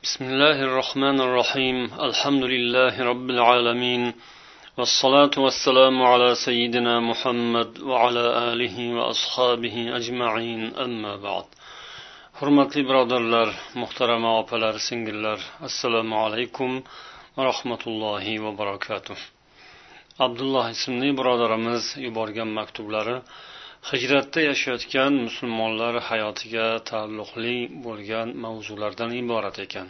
بسم الله الرحمن الرحيم الحمد لله رب العالمين والصلاة والسلام على سيدنا محمد وعلى آله وأصحابه أجمعين أما بعد hurmatli birodarlar, muhtarama opalar, singillar, assalomu alaykum va rahmatullohi va barakatuh. Abdulloh ismli birodarimiz yuborgan maktublari hijratda yashayotgan musulmonlar hayotiga taalluqli bo'lgan mavzulardan iborat ekan.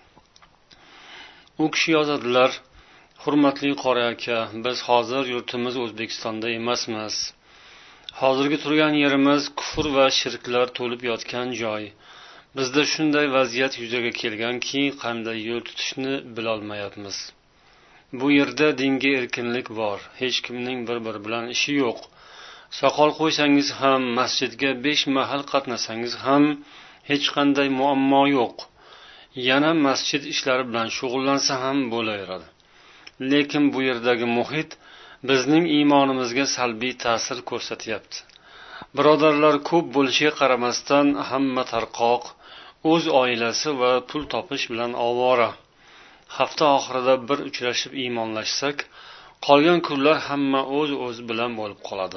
U kishi yozadilar: hurmatli qori aka, biz hozir yurtimiz O'zbekistonda emasmiz. Hozirgi turgan yerimiz kufr va shirklar to'lib yotgan joy. Bizda shunday vaziyat yuzaga kelganki, qanday yo'l tutishni bilolmayapmiz. Bu yerda dinga erkinlik bor, hech kimning bir-biri bilan ishi yo'q. Soqol qo'ysangiz ham, masjidga 5 mahal qatnasangiz ham hech qanday muammo yo'q. Yana masjid ishlari bilan shug'ullansa ham bo'laveradi. Lekin bu yerdagi muhit bizning iymonimizga salbiy ta'sir ko'rsatyapti. Birodarlar ko'p bo'lishiga qaramasdan hamma tarqoq, o'z oilasi va pul topish bilan ovora. Hafta oxirida bir uchrashib iymonlashsak, qolgan kunlar hamma o'z bilan bo'lib qoladi.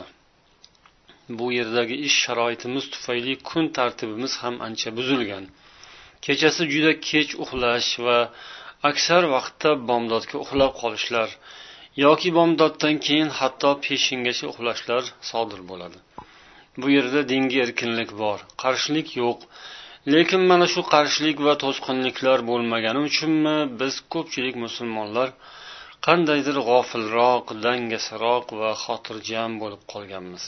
Bu yerdagi ish sharoitimiz tufayli kun tartibimiz ham ancha buzilgan. Kechasi juda kech uxlash va aksar vaqtda bomdodga uxlab qolishlar yoki bomdoddan keyin hatto peshingacha uxlashlar sodir bo'ladi. Bu yerda dinga erkinlik bor, qarshilik yo'q. Lekin mana shu qarshilik va to'sqinliklar bo'lmagani uchunmi biz ko'pchilik musulmonlar qandaydir g'ofilroq, dangasoroq va xotirjam bo'lib qolganmiz.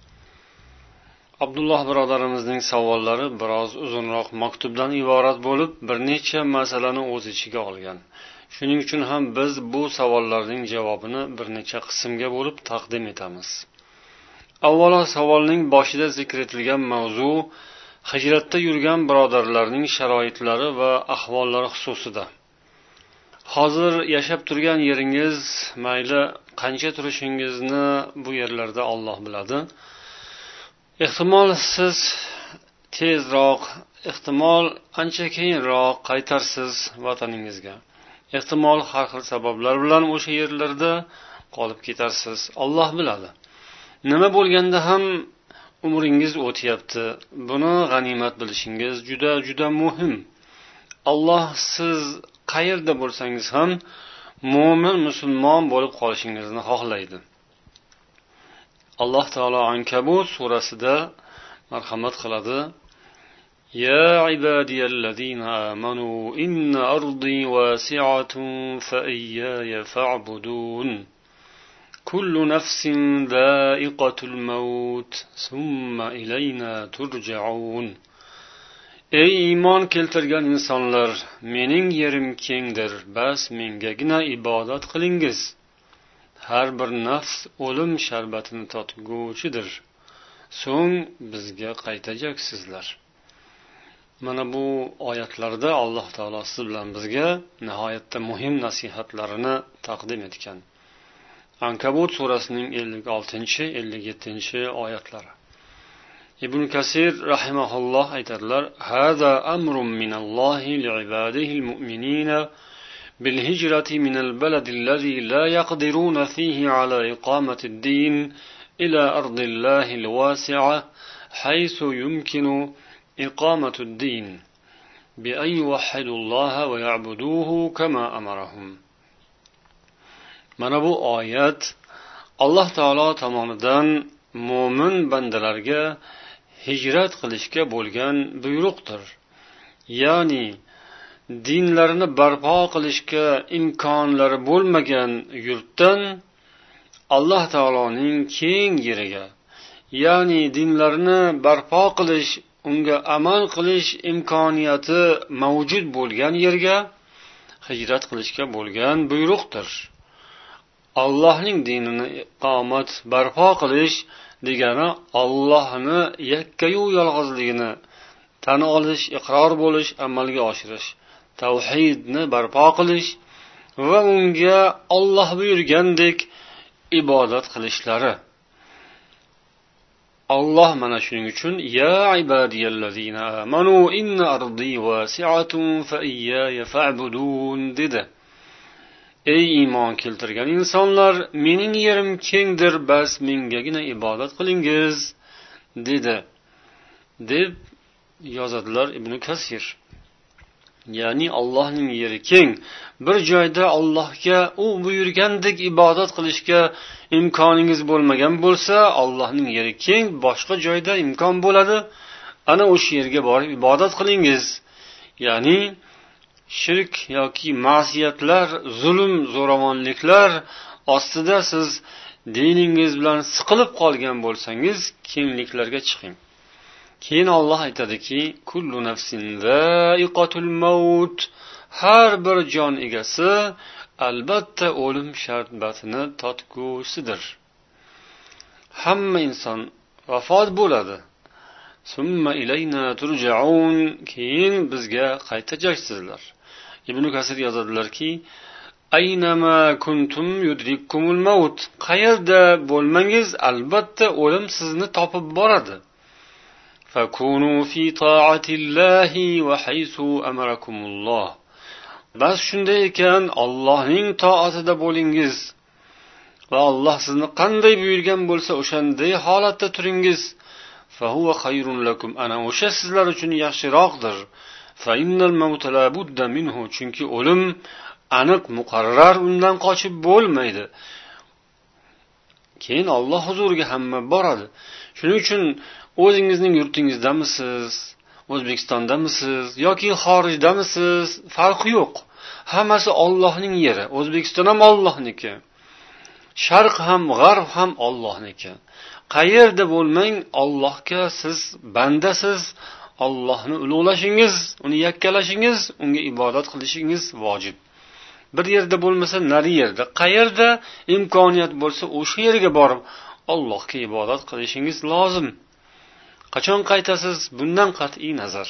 Abdulloh birodarimizning savollari biroz uzunroq maktubdan iborat bo'lib, bir necha masalani o'z ichiga olgan. Shuning uchun ham biz bu savollarning javobini bir necha qismga bo'lib taqdim etamiz. Avvalo, savolning boshida zikr etilgan mavzu hijratda yurgan birodarlarning sharoitlari va ahvollari xususida. Hozir yashab turgan yeringiz, mayli qancha turishingizni bu yerlarda Alloh biladi. Ehtimol siz tezroq, ehtimol ancha keyinroq qaytarsiz vataningizga. Ehtimol har xil sabablar bilan o'sha yerlarda qolib ketarsiz. Alloh biladi. Nima bo'lganda ham umringiz o'tyapti. Buni g'animat bilishingiz juda muhim. Alloh siz qayerda bo'lsangiz ham mo'min, musulmon bo'lib qolishingizni xohlaydi. Alloh taolo Ankabut surasida marhamat qiladi: Ya ibadiyallazina amanu inna ardi wasi'atun fa iyaya fa'budun. Kullu nafsin dha'iqatul maut thumma ilayna turja'un. Ey iymon keltirgan insonlar, mening yerim kengdir, bas mengagina ibodat qilingiz. Har bir nafs o'lim sharbatini totguvchidir. So'ng bizga qaytajaksizlar. Mana bu oyatlarda Alloh taolo siz bilan bizga nihoyatda muhim nasihatlarini taqdim etgan. Ankabut surasining 56-57 oyatlari. Ibn Kasir rahimahulloh aytadilar: "Hada amrun minallohi li'ibadihil mu'minina بالهجرة من البلد الذي لا يقدرون فيه على إقامة الدين إلى أرض الله الواسعة حيث يمكن إقامة الدين بأن يوحدوا الله ويعبدوه كما أمرهم." Mana bu oyat Alloh taolo tomonidan mo'min bandalarga hijrat qilishga bo'lgan buyruqdir. Ya'ni dinlarini barpo qilishga imkonlari bo'lmagan yurtdan Alloh taoloning keng yeriga, ya'ni dinlarini barpo qilish, unga amal qilish imkoniyati mavjud bo'lgan yerga hijrat qilishga bo'lgan buyruqdir. Allohning dinini iqomat, barpo qilish degani Allohni yakkayu yolg'izligini tan olish, iqror bo'lish, amalga oshirish. Tavhidni barpo qilish va unga Alloh buyurgandek ibodat qilishlari. Alloh mana shuning uchun ya ibadiyallazina amanu inna ardi wasi'atun fa iyaya fa'budun dedi. Ey iymon keltirgan insonlar, mening yerim kengdir, bas mengagina ibodat qilingiz dedi deb yozadilar Ibn Kasir. Ya'ni Allohning yeri keng. Bir joyda Allohga u buyurgandek ibodat qilishga imkoningiz bo'lmagan bo'lsa, Allohning yeri keng, boshqa joyda imkon bo'ladi. Ana o'sha yerga borib ibodat qilingiz. Ya'ni shirk yoki ma'siyatlar, zulm, zo'ravonliklar ostida siz diningiz bilan siqilib qolgan bo'lsangiz, kengliklarga chiqing. Keyin Alloh aytadiki, kullu nafsin za'iqatul maut, har bir jon egasi albatta o'lim sharbatini totgusidir. Hamma inson vafot bo'ladi. Summa ilayna turja'un, keyin bizga qaytajaksizlar. Ibn Kasir yozadilarki, aynama kuntum yudrikkumul maut, qayerda bo'lmangiz albatta o'lim sizni topib boradi. Fakunu fi ta'atillahi va haythu amarakumulloh. Bas shunday ekan, Allohning toatida bo'lingiz va Alloh sizni qanday buyurgan bo'lsa, o'shanday holatda turingiz. Fa huwa khayrun lakum, ana o'sha sizlar uchun yaxshiroqdir. Fa innal mauta la budda minhu, chunki o'lim aniq, muqarrar, undan qochib bo'lmaydi. Keyin Alloh huzuriga hamma boradi. Shuning uchun o'zingizning yurtingizdamisiz, O'zbekistondamisiz yoki xorijdamisiz, farqi yo'q. Hammasi Allohning yeri. O'zbekiston ham Allohniki. Sharq ham, g'arb ham Allohniki. Qayerda bo'lmang, Allohga siz bandasiz. Allohni ulug'lashingiz, uni yakkalashingiz, unga ibodat qilishingiz vojib. Bir yerda bo'lmasa, nari yerda, qayerda imkoniyat bo'lsa, o'sha yerga borib Allohga ibodat qilishingiz lozim. Qachon qaytasiz? Bundan qat'iy nazar.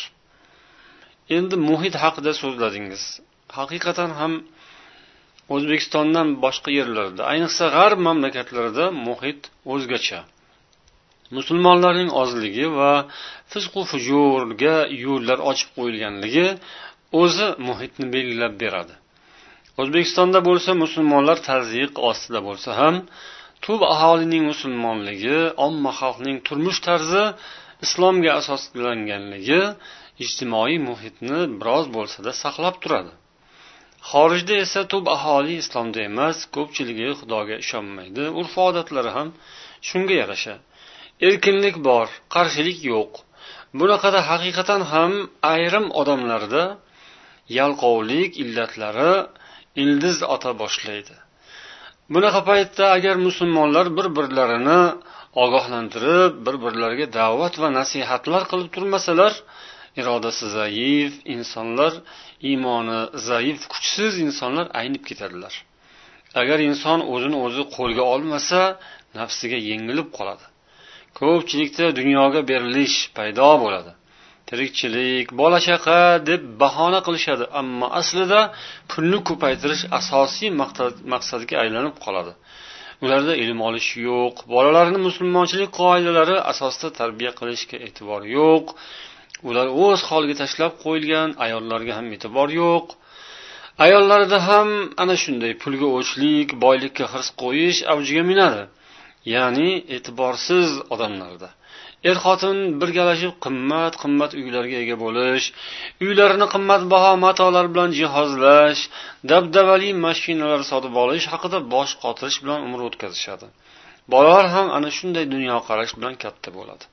Endi muhit haqida so'zladingiz. Haqiqatan ham O'zbekistondan boshqa yerlarda, ayniqsa g'arb mamlakatlarida muhit o'zgacha. Musulmonlarning ozligi va fisq va fujurga yo'llar ochib qo'yilganligi o'zi muhitni belgilab beradi. O'zbekistonda bo'lsa, musulmonlar tazyiq ostida bo'lsa ham, tub aholining musulmonligi, omma xalqning turmush tarzi islomga asoslanganligi ijtimoiy muhitni biroz bo'lsa-da saqlab turadi. Xorijda esa tub aholi islomda emas, ko'pchiligi Xudoga ishonmaydi. Urf-odatlari ham shunga yarasha. Erkinlik bor, qarshilik yo'q. Bunaqada haqiqatan ham ayrim odamlarda yalqovlik illatlari ildiz ota boshlaydi. Bunaqa paytda agar musulmonlar bir-birlarini ogohlantirib, bir-birlariga da'vat va nasihatlar qilib turmasalar, irodasi zaif insonlar, iymoni zaif, kuchsiz insonlar aynib ketadilar. Agar inson o'zini o'zi qo'lga olmasa, nafsiga yengilib qoladi. Ko'pchilikda dunyoga berilish paydo bo'ladi. Tirikchilik, bola-chaqa deb bahona qilishadi, ammo aslida pulni ko'paytirish asosiy maqsadga aylanib qoladi. Ularda ilm olish yo'q, bolalarni musulmonchilik qoidalari asosida tarbiya qilishga e'tibor yo'q. Ular o'z holiga tashlab qo'yilgan, ayollarga ham e'tibor yo'q. Ayollarda ham ana shunday pulga o'chlik, boylikka hirs qo'yish avjiga minadi. Ya'ni e'tiborsiz odamlarda. Er-xotin birgalashib qimmat uylarga ega bo'lish, uylarini qimmatbaho matolar bilan jihozlash, dabdabali mashinalar sotib olish haqida bosh qotirish bilan umr o'tkazishadi. Bolalar ham ana shunday dunyoqarash bilan katta bo'ladi.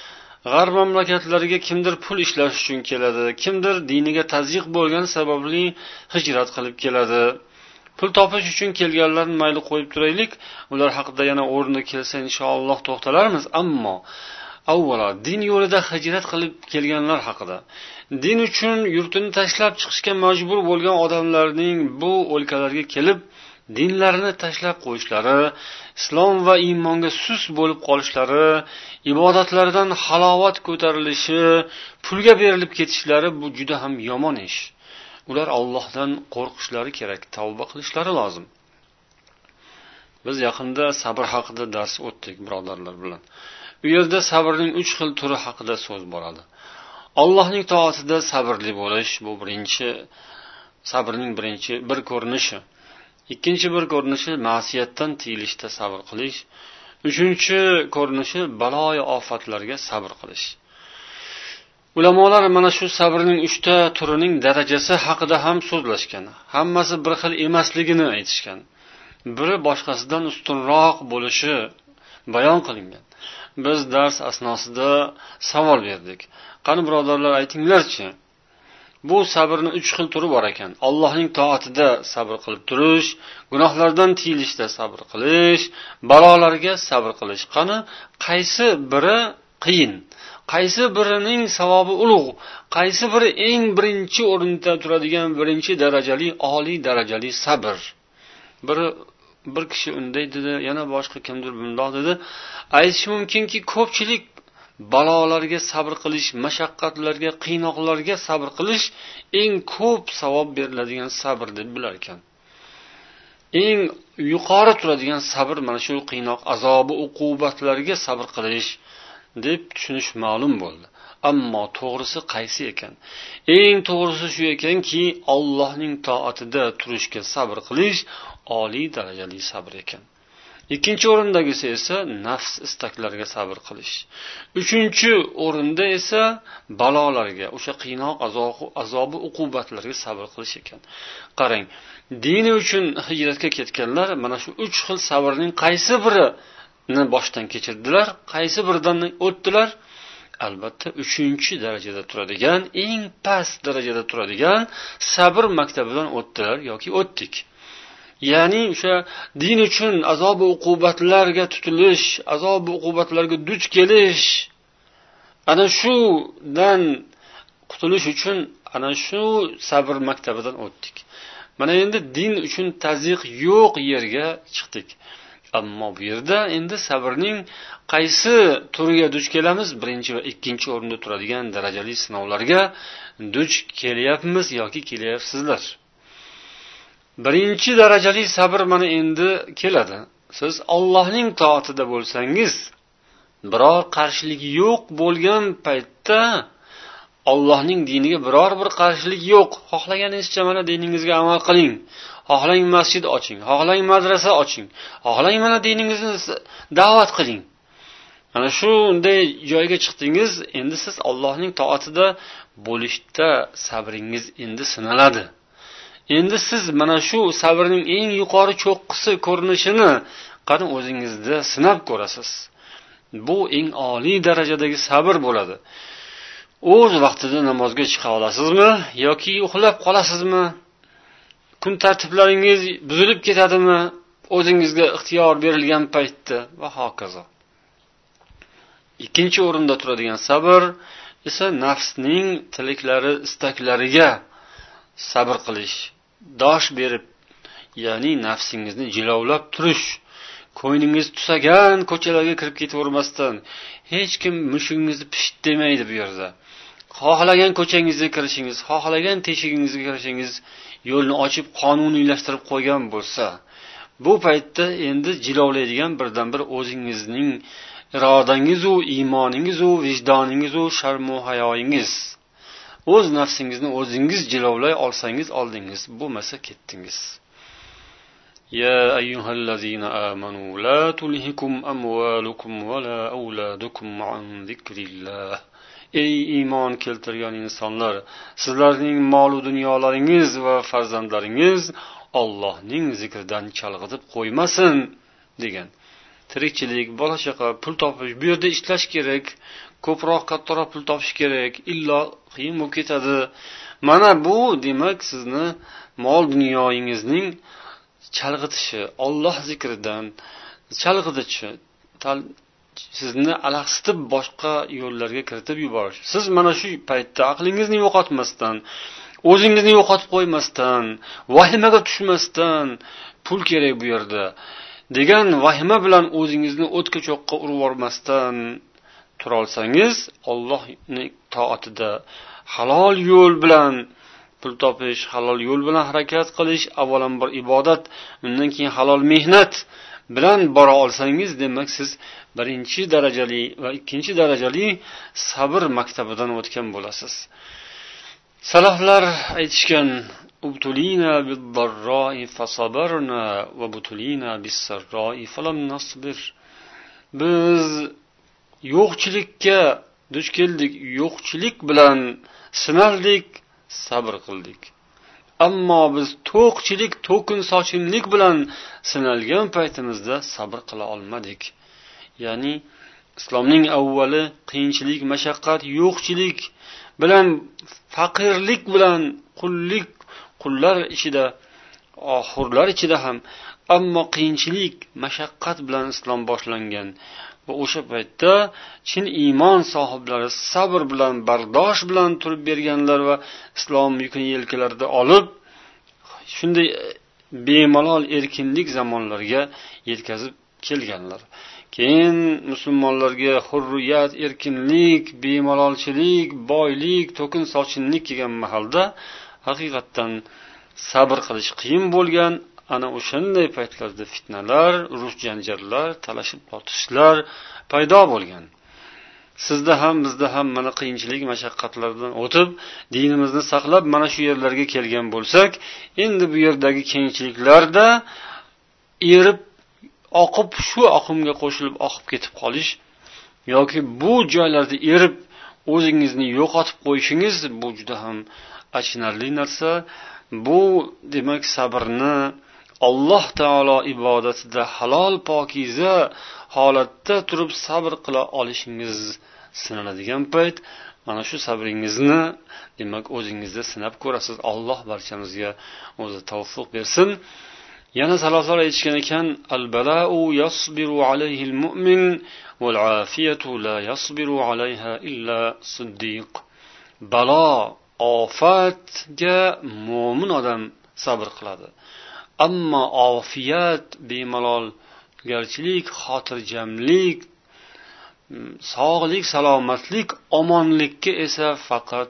G'arb mamlakatlariga kimdir pul ishlash uchun keladi, kimdir diniga tazyiq bo'lgan sababli hijrat qilib keladi. Pul topish uchun kelganlarni mayli qo'yib turaylik, ular haqida yana o'rni kelsa inshaalloh to'xtalarmiz, ammo avvalo din yo'lida hijrat qilib kelganlar haqida, din uchun yurtini tashlab chiqishga majbur bo'lgan odamlarning bu o'lkalarga kelib dinlarini tashlab qo'yishlari, islom va iymonga sus bo'lib qolishlari, ibodatlaridan halovat ko'tarilishi, pulga berilib ketishlari bu juda ham yomon ish. Ular Allohdan qo'rqishlari kerak, tavba qilishlari lozim. Biz yaqinda sabr haqida dars o'tdik birodarlar bilan. U yerda sabrning 3 xil turi haqida so'z boradi. Allohning toatida sabrli bo'lish bu birinchi sabrning bir ko'rinishi. Ikkinchi bir ko'rinishi ma'siyatdan tiyilishda sabr qilish. Uchinchi ko'rinishi balo-yu ofatlarga sabr qilish. Ulamolar mana shu sabrning 3 ta turining darajasi haqida ham so'zlashgan. Hammasi bir xil emasligini aytishgan. Biri boshqasidan ustunroq bo'lishi bayon qilingan. Biz dars asnosida savol berdik. Qani birodarlar, aytinglarchi, bu sabrning 3 xil turi bor ekan. Allohning toatida sabr qilib turish, gunohlardan tiyilishda sabr qilish, balolarga sabr qilish. Qani qaysi biri qiyin? Qaysi birining savobi ulug'? Qaysi biri eng birinchi o'rinda turadigan birinchi darajali, oliy darajali sabr? Bir kishi unday dedi, yana boshqa kimdir bundoq dedi. Aytish mumkinki, ko'pchilik balolarga sabr qilish, mashaqqatlarga, qiynoqlarga sabr qilish eng ko'p savob beriladigan sabr deb bilar ekan. Eng yuqori turadigan sabr mana shu qiynoq, azobi, uqubatlarga sabr qilish deb tushunish ma'lum bo'ldi. Ammo to'g'risi qaysi ekan? Eng to'g'risi shu ekanki, Allohning toatida turishga sabr qilish oliy darajali sabr ekan. Ikkinchi o'rindagisi esa nafs istaklariga sabr qilish. Uchinchi o'rinda esa balolarga, o'sha qiynoq, azobi, uqubatlarga sabr qilish ekan. Qarang, dini uchun hijratga ketganlar mana shu 3 xil sabrning qaysi birini boshdan kechirdilar, qaysi biridan o'tdilar? Albatta 3-darajada turadigan, eng past darajada turadigan sabr maktabidan o'tdilar yoki o'tdik. Ya'ni o'sha din uchun azob va uqubatlarga tutilish, azob va uqubatlarga duch kelish, ana shudan qutulish uchun ana shu sabr maktabidan o'tdik. Mana endi din uchun tazyiq yo'q yerga chiqdik. Ammo bu yerda endi sabrning qaysi turiga duch kelamiz? Birinchi va ikkinchi o'rinda turadigan darajali sinovlarga duch kelyapmiz yoki kelyapsizlar. Birinchi darajali sabr mana endi keladi. Siz Allohning toatida bo'lsangiz, biror qarshilik yo'q bo'lgan paytda, Allohning diniga biror bir qarshilik yo'q. Xohlaganingizcha mana diningizga amal qiling. Xohlang masjid oching, xohlang madrasa oching, xohlang mana diningizni da'vat qiling. Mana shunday joyga chiqdingiz, endi siz Allohning toatida bo'lishda sabringiz endi sinaladi. Endi siz mana shu sabrning eng yuqori cho'qqisi ko'rinishini qani o'zingizda sinab ko'rasiz. Bu eng oliy darajadagi sabr bo'ladi. O'z vaqtida namozga chiqa olasizmi yoki uxlab qolasizmi? Kun tartiblaringiz buzilib ketadimi o'zingizga ixtiyor berilgan paytda va hokazo. Ikkinchi o'rinda turadigan sabr esa nafsning tilaklari, istaklariga sabr qilish, dosh berib, ya'ni nafsingizni jilovlab turish, ko'yningiz tusagan ko'chalarga kirib ketavermasdan, hech kim mushingizni pishit demaydi bu yerda. Xohlagan ko'changizga kirishingiz, xohlagan teshigingizga kirishingiz yo'lni ochib qonuniylashtirib qo'ygan bo'lsa, bu paytda endi jilovlaydigan birdan bir o'zingizning irodangiz u, iymoningiz u, vijdoningiz u, sharm va hayoyingiz. O'z nafsingizni o'zingiz jilovlay olsangiz oldingiz, bo'lmasa ketdingiz. Ya ayyuhallazina amanu la tulhikum amwalukum va la auladukum an zikrillah. Ey iymon keltirgan insonlar, sizlarning mol-u dunyolaringiz va farzandlaringiz Allohning zikridan chalg'itib qo'ymasin degan. Tirikchilik, bola chaqa, pul topish, bu yerda ishlash kerak, ko'proq kattaroq pul topish kerak, illo qiyin bo'lib ketadi. Mana bu demak sizni mol dunyoyingizning chalg'itishi, Alloh zikridan chalg'itishi, sizni alahsitib boshqa yo'llarga kiritib yuborish. Siz mana shu paytda aqlingizni yo'qotmasdan, o'zingizni yo'qotib qo'ymasdan, vahimaga tushmasdan, pul kerak bu yerda degan vahima bilan o'zingizni o'tga cho'qqa urib yubormasdan tura olsangiz, Allohning toatida halol yo'l bilan pul topish, halol yo'l bilan harakat qilish, avvalambor ibodat, undan keyin halol mehnat. bilan bora olsangiz, demak siz birinchi darajali va ikkinchi darajali sabr maktabidan o'tgan bo'lasiz. Salaflar aytishgan: "Ubtulina bid-darra'i fasabarna va butulina bis-sarra'i falam nasbir." Biz yo'qchilikka duch keldik, yo'qchilik bilan sinaldik, sabr qildik. Ammo biz to'qchilik, to'kin sochinlik bilan sinalgan paytimizda sabr qila olmadik. Ya'ni islomning avvali qiyinchilik, mashaqqat, yo'qchilik bilan, faqirlik bilan, qullar ichida, hurlar ichida ham, ammo qiyinchilik, mashaqqat bilan islom boshlangan. Va o'sha paytda chin iymon sohiblari sabr bilan, bardosh bilan turib berganlar va islom yukini yelkalarida olib, shunday bemalol erkinlik zamonlarga yetkazib kelganlar. Keyin musulmonlarga hurriyat, erkinlik, bemalolchilik, boylik, to'kin sochinlik kelgan mahalda haqiqatdan sabr qilish qiyin bo'lgan. Ana o'shanday paytlarda fitnalar, urush janjallar, talashib tortishlar paydo bo'lgan. Sizda ham, bizda ham mana qiyinchilik, mashaqqatlardan o'tib, dinimizni saqlab mana shu yerlarga kelgan bo'lsak, endi bu yerdagi kengchiliklarda erib oqib, shu oqimga qo'shilib oqib ketib qolish yoki bu joylarda erib o'zingizni yo'qotib qo'yishingiz, bu juda ham achinarli narsa. Bu demak sabrni Alloh taolo ibodatida halol pokiza holatda turib sabr qila olishingiz sinaladigan payt, mana shu sabringizni demak o'zingizda sinab ko'rasiz. Alloh barchamizga o'zi tavfiq bersin. Yana salaflar aytishgan ekan: "Al-bala'u yasbiru alayhi al-mu'min wal 'afiyatu la yasbiru alayha illa siddiq." Balo, ofatga mo'min odam sabr qiladi. Ammo ofiyat, bemalolgarchilik, xotirjamlik, sog'lik, salomatlik, omonlikka esa faqat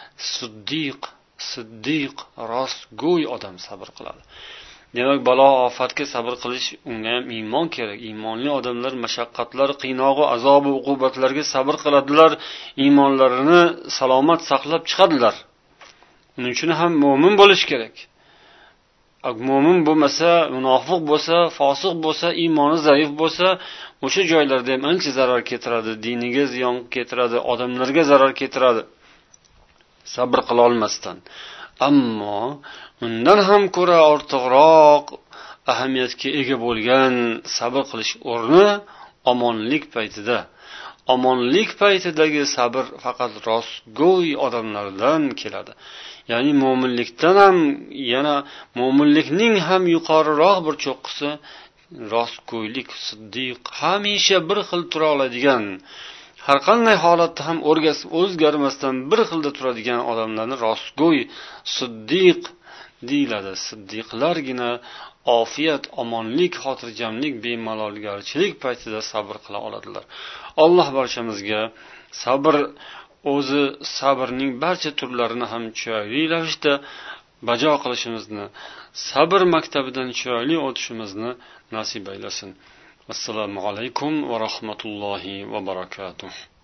siddiq, rostgo'y odam sabr qiladi. Demak, balo, ofatga sabr qilish unga ham iymon kerak. Iymonli odamlar mashaqqatlar, qiynog'i, azobi, uqubatlarga sabr qiladilar, iymonlarini salomat saqlab chiqadilar. Uning uchun ham mo'min bo'lish kerak. Mo'min bo'lmasa, munofiq bo'lsa, fosiq bo'lsa, iymoni zaif bo'lsa, o'sha joylarda ham ancha zarar keltiradi, diniga ziyon keltiradi, odamlarga zarar keltiradi. Sabr qila olmasdan. Ammo undan ham ko'ra ortiqroq ahamiyatga ega bo'lgan sabr qilish o'rni omonlik paytida. Omonlik paytidagi sabr faqat rostgo'y odamlardan keladi. Ya'ni mo'minlikdan ham, yana mo'minlikning ham yuqoriroq bir cho'qqisi rostgo'ylik, siddiq, hamisha bir xil tura oladigan, har qanday holatda ham o'zgarmasdan bir xilda turadigan odamlarni rostgo'y, siddiq deyiladi. Siddiqlargina ofiyat, omonlik, xotirjamlik, bemalolgarchilik paytida sabr qila oladilar. Alloh barchamizga sabr, o'zi sabrning barcha turlarini ham chiroyli ravishda bajo qilishimizni, sabr maktabidan chiroyli o'tishimizni nasib aylasin. Assalomu alaykum va rahmatullohi va barakatuh.